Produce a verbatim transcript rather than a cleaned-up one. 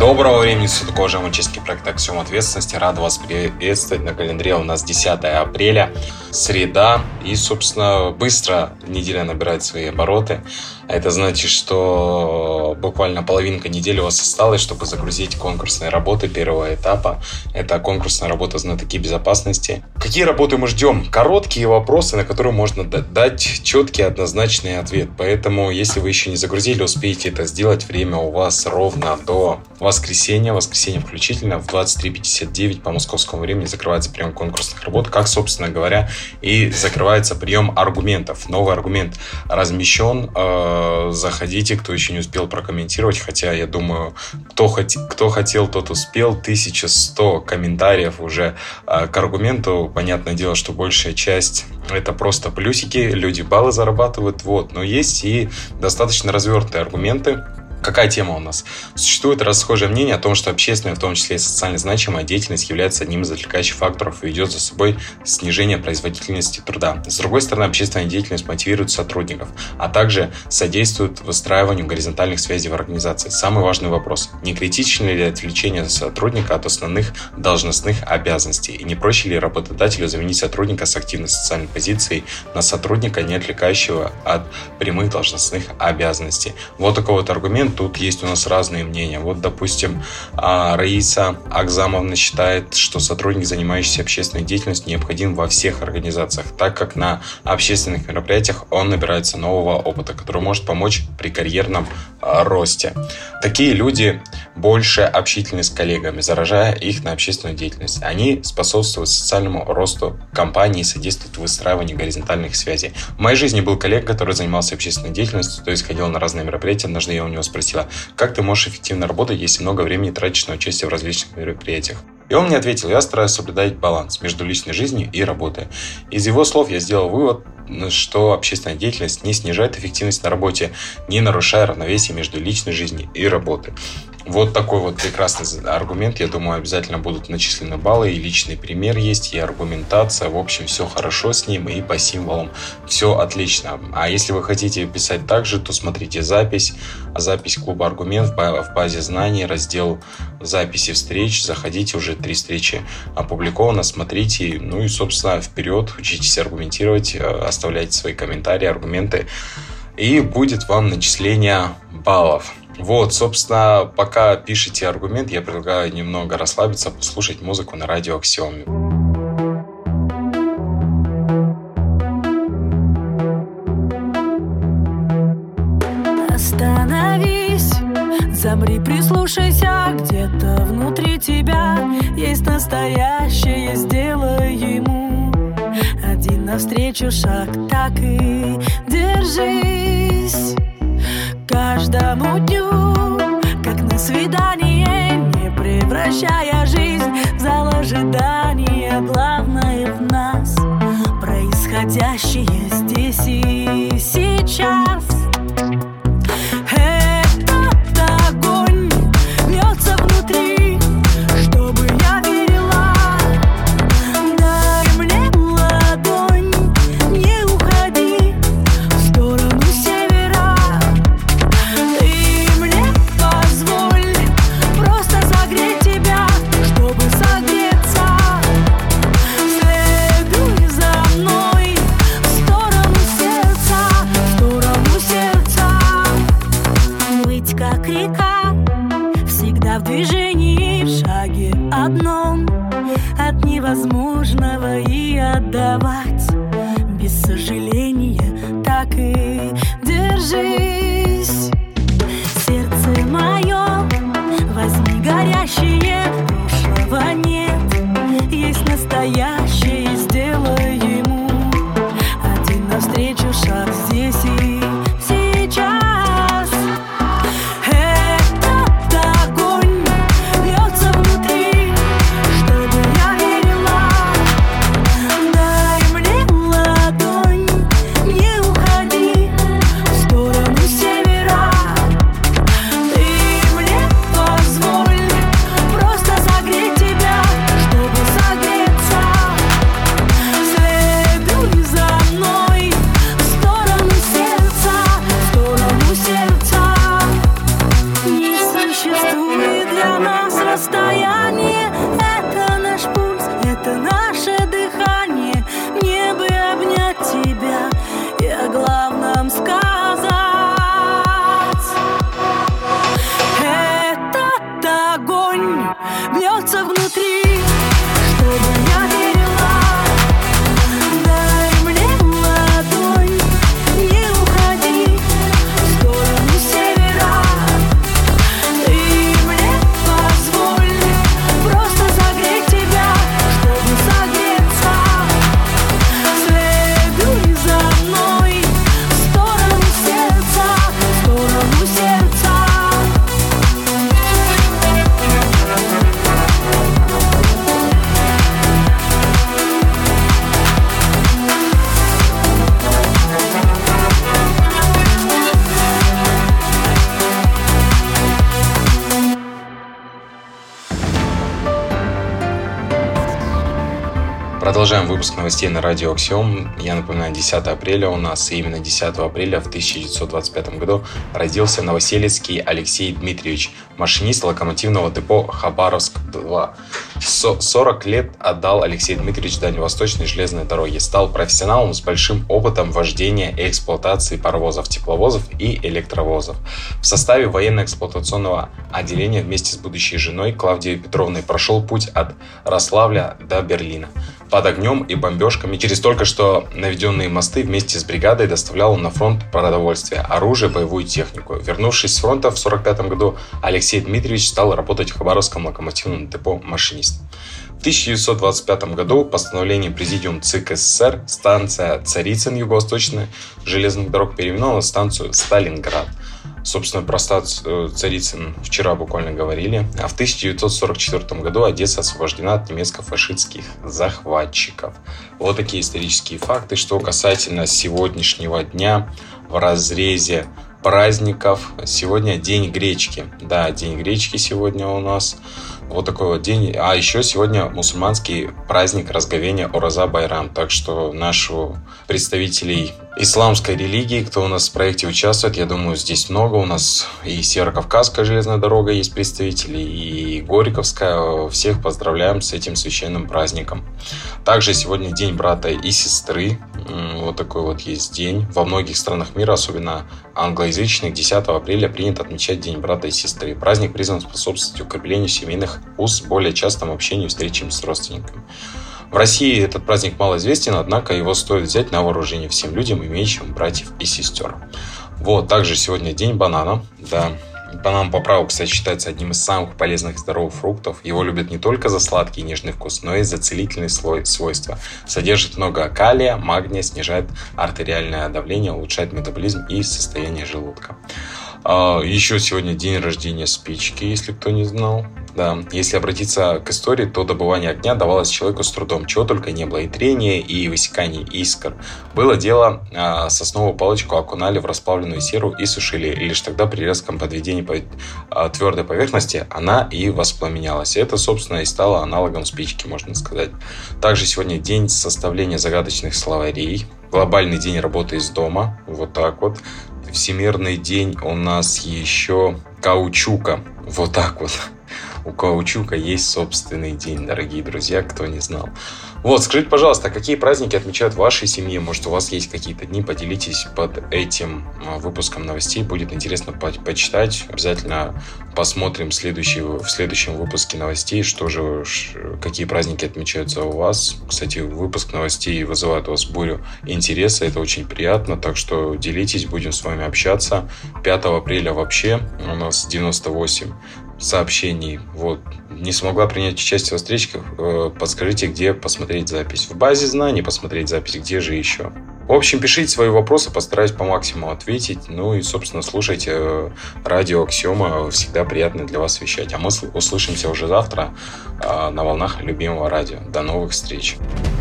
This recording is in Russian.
Доброго времени суток, уважаемые участники проекта «Аксиом ответственности». Рад вас приветствовать. На календаре у нас десятое апреля, среда. И, собственно, быстро неделя набирает свои обороты. Это значит, что буквально половинка недели у вас осталась, чтобы загрузить конкурсные работы первого этапа. Это конкурсная работа «Знатоки безопасности». Какие работы мы ждем? Короткие вопросы, на которые можно дать четкий однозначный ответ. Поэтому, если вы еще не загрузили, успеете это сделать. Время у вас ровно до воскресенья, воскресенье включительно, в двадцать три пятьдесят девять по московскому времени закрывается прием конкурсных работ, как, собственно говоря, и закрывается прием аргументов. Новый аргумент размещен. Заходите, кто еще не успел прокомментировать, хотя, я думаю, кто, хот... кто хотел, тот успел. тысяча сто комментариев уже к аргументу. Понятное дело, что большая часть это просто плюсики, люди баллы зарабатывают, вот. Но есть и достаточно развернутые аргументы. Какая тема у нас? Существует расхожее мнение о том, что общественная, в том числе и социально значимая деятельность является одним из отвлекающих факторов и ведет за собой снижение производительности труда. С другой стороны, общественная деятельность мотивирует сотрудников, а также содействует выстраиванию горизонтальных связей в организации. Самый важный вопрос: не критично ли отвлечение сотрудника от основных должностных обязанностей? И не проще ли работодателю заменить сотрудника с активной социальной позицией на сотрудника, не отвлекающего от прямых должностных обязанностей? Вот такой вот аргумент. Тут есть у нас разные мнения. Вот, допустим, Раиса Акзамовна считает, что сотрудник, занимающийся общественной деятельностью, необходим во всех организациях, так как на общественных мероприятиях он набирается нового опыта, который может помочь при карьерном росте. Такие люди больше общительны с коллегами, заражая их на общественную деятельность. Они способствуют социальному росту компании и содействуют выстраиванию горизонтальных связей. В моей жизни был коллега, который занимался общественной деятельностью, то есть ходил на разные мероприятия. Однажды я у него спросила: как ты можешь эффективно работать, если много времени тратишь на участие в различных мероприятиях? И он мне ответил: я стараюсь соблюдать баланс между личной жизнью и работой. Из его слов я сделал вывод, что общественная деятельность не снижает эффективность на работе, не нарушая равновесие между личной жизнью и работой. Вот такой вот прекрасный аргумент. Я думаю, обязательно будут начислены баллы, и личный пример есть, и аргументация. В общем, все хорошо с ним, и по символам все отлично. А если вы хотите писать так же, то смотрите запись. Запись клуба «Аргумент» в базе знаний, раздел записи встреч. Заходите, уже три встречи опубликовано, смотрите. Ну и, собственно, вперед, учитесь аргументировать, оставляйте свои комментарии, аргументы, и будет вам начисление баллов. Вот, собственно, пока пишете аргумент, я предлагаю немного расслабиться, послушать музыку на радио «Аксиом». Остановись, замри, прислушайся, где-то внутри тебя есть настоящее, сделай ему один навстречу шаг, так и держись. Каждому дню, как на свидание, не превращая жизнь в зал ожидания. Главное в нас происходящее здесь и сейчас. Этот огонь льется внутри, чтобы я верила. Дай мне ладонь, не уходи в сторону севера. Ты мне позволь просто согреть тебя, чтобы согреться. Следуй за мной в сторону сердца, в сторону сердца. Быть как река, всегда в движении, в шаге одном от невозможного, и отдавать без сожаления, так и держись. Сердце мое, возьми горящее, прошлого нет, есть настоящее, сделай ему один навстречу шаг здесь и сейчас. Этот огонь льется внутри, чтобы я верила. Дай мне Продолжаем выпуск новостей на радио Аксиом. Я напоминаю, десятое апреля у нас, и именно десятого апреля в тысяча девятьсот двадцать пятом году родился новоселецкий Алексей Дмитриевич, машинист локомотивного депо Хабаровск-два. сорок лет отдал Алексей Дмитриевич Дальневосточной железной дороге. Стал профессионалом с большим опытом вождения и эксплуатации паровозов, тепловозов и электровозов. В составе военно-эксплуатационного отделения вместе с будущей женой Клавдией Петровной прошел путь от Рославля до Берлина. Под огнем и бомбежками через только что наведенные мосты вместе с бригадой доставлял он на фронт продовольствие, оружие, боевую технику. Вернувшись с фронта в сорок пятом году, Алексей Дмитриевич стал работать в Хабаровском локомотивном депо машинистом. В тысяча девятьсот двадцать пятом году постановлением Президиум ЦИК СССР станция Царицын Юго-Восточной железных дорог переименована в станцию Сталинград. Собственно, про станцию Царицын вчера буквально говорили. А в тысяча девятьсот сорок четвёртом году Одесса освобождена от немецко-фашистских захватчиков. Вот такие исторические факты. Что касательно сегодняшнего дня в разрезе праздников. Сегодня День гречки. Да, День гречки сегодня у нас. Вот такой вот день. А еще сегодня мусульманский праздник разговения Ораза Байрам. Так что наших представителей исламской религии, кто у нас в проекте участвует, я думаю, здесь много. У нас и Северокавказская железная дорога есть представители, и Горьковская. Всех поздравляем с этим священным праздником. Также сегодня День брата и сестры. Вот такой вот есть день. Во многих странах мира, особенно англоязычных, десятого апреля принято отмечать День брата и сестры. Праздник призван способствовать укреплению семейных уз, более частому общению и встречам с родственниками. В России этот праздник мало известен, однако его стоит взять на вооружение всем людям, имеющим братьев и сестер. Вот, также сегодня День банана. Да, банан по праву, кстати, считается одним из самых полезных и здоровых фруктов. Его любят не только за сладкий и нежный вкус, но и за целительные свойства. Содержит много калия, магния, снижает артериальное давление, улучшает метаболизм и состояние желудка. Еще сегодня день рождения спички, если кто не знал. Да. Если обратиться к истории, то добывание огня давалось человеку с трудом. Чего только не было. И трение, и высекание искр. Было дело, сосновую палочку окунали в расплавленную серу и сушили. И лишь тогда при резком подведении твердой поверхности она и воспламенялась. И это, собственно, и стало аналогом спички, можно сказать. Также сегодня день составления загадочных словарей. Глобальный день работы из дома. Вот так вот. Всемирный день у нас еще каучука. Вот так вот. У каучука есть собственный день, дорогие друзья, кто не знал. Вот, скажите, пожалуйста, какие праздники отмечают в вашей семье? Может, у вас есть какие-то дни? Поделитесь под этим выпуском новостей. Будет интересно по- почитать. Обязательно посмотрим следующий, в следующем выпуске новостей, что же, какие праздники отмечаются у вас. Кстати, выпуск новостей вызывает у вас бурю интереса. Это очень приятно. Так что делитесь, будем с вами общаться. пятого апреля вообще у нас девяносто восемь сообщений. Вот. Не смогла принять участие в встречках. Подскажите, где посмотреть запись. В базе знаний посмотреть запись. Где же еще? В общем, пишите свои вопросы. Постараюсь по максимуму ответить. Ну и, собственно, слушайте радио Аксиома. Всегда приятно для вас вещать. А мы услышимся уже завтра на волнах любимого радио. До новых встреч.